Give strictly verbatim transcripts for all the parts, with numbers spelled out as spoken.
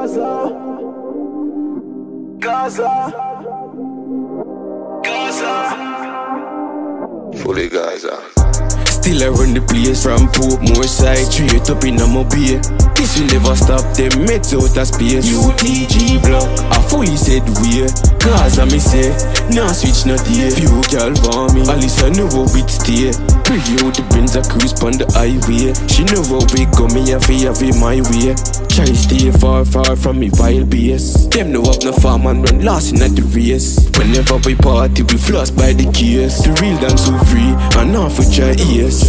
Gaza, Gaza, Gaza, fully Gaza. Still I run the place from Portmore side, straight up in a mobile. This will never stop them meds out of space. U T G block, I fully said we Gaza me say, nah switch not here. Few gal want me, at least I know how it stay. Preview the Benz a cruise pon the highway. She know how big go me have it, have it my way. Try stay far, far from me vile base. Them know up no farm and run lost in at the race. Whenever we party, we floss by the gears. The real dance so free, and off with your ears.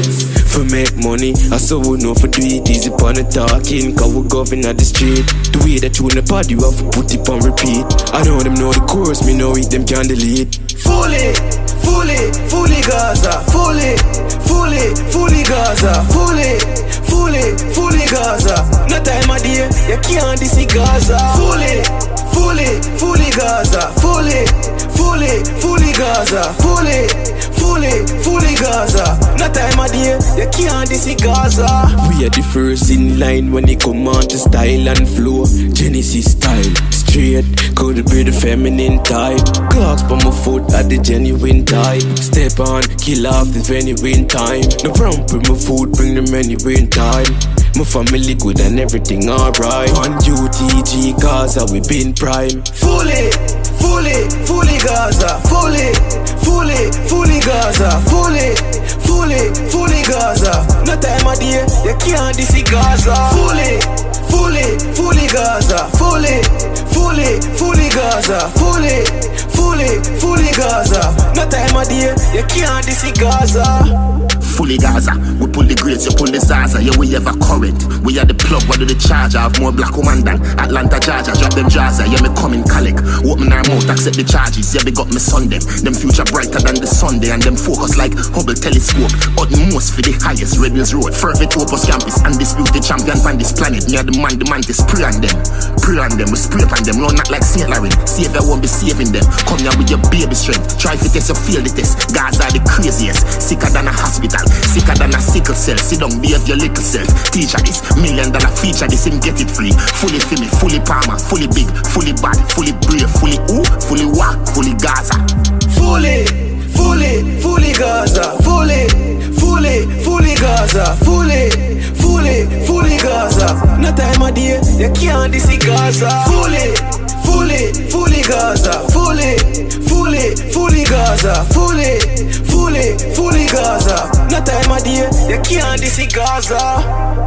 For make money, I so we know for do it easy pon the talking. Cause we govern at the street. The way that you in the party, you have to put it on repeat. I know them know the chorus, me know it, them can delete. Fully, fully, fully Gaza, fully, fully, fully Gaza, fully, fully, fully Gaza. No time of day, you can't see Gaza. Fully, fully, fully Gaza, fully, fully, fully Gaza, fully, fully, fully Gaza. No time of day, you can't see Gaza. We are the first in line when it come on to style and flow. Genesis style, straight, could be the feminine type. Clocks by my foot at the genuine type. Step on, kill off the genuine time. No problem with my food, bring them anywhere in time. My family good and everything alright. On U T G Gaza, we been prime. Fully, fully, fully Gaza, fully, fully, fully Gaza, fully, fully, fully Gaza. No time of day, you can't see Gaza. Fully, fully, fully Gaza, fully, fully, fully Gaza, fully, fully, fully Gaza. No time of day, you can't see Gaza. Fully Gaza, we pull the grades, you pull the Zaza. Yeah, we have a current. We are the plug, what do the charger? Have more black woman than Atlanta, Georgia. Drop them Jaza, yeah, me coming colic. Open our mouth, accept the charges. Yeah, we got me son them. Them future brighter than the Sunday. And them focus like Hubble telescope. Utmost for the highest, Rebels Road. Fervent Opus campus, undisputed champion on this planet. Me are the man, the man, they spray on them. Pray on them, we spray on them. No, not like Saint Laurent. Savior won't be saving them. Come here with your baby strength. Try to test, you feel the test. Gaza are the craziest. Sicker than a hospital. Sicker than a sickle cell. Sit down, behave your little self. Teacher this, million dollar feature this, and get it free. Fully filmy, fully palmer, fully big, fully bad, fully brave, fully ooh, fully whack, fully Gaza. Fully, fully, fully Gaza, fully, fully, fully Gaza, fully, fully, fully Gaza. No time of day, you can't see Gaza. Fully, fully, fully Gaza, fully, fully, fully Gaza, fully, fully, fully Gaza. No time of day, you can't see Gaza.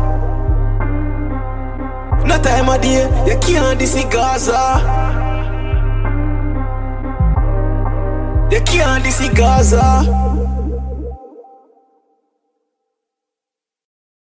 No time of day, you can't see Gaza. You can't see Gaza.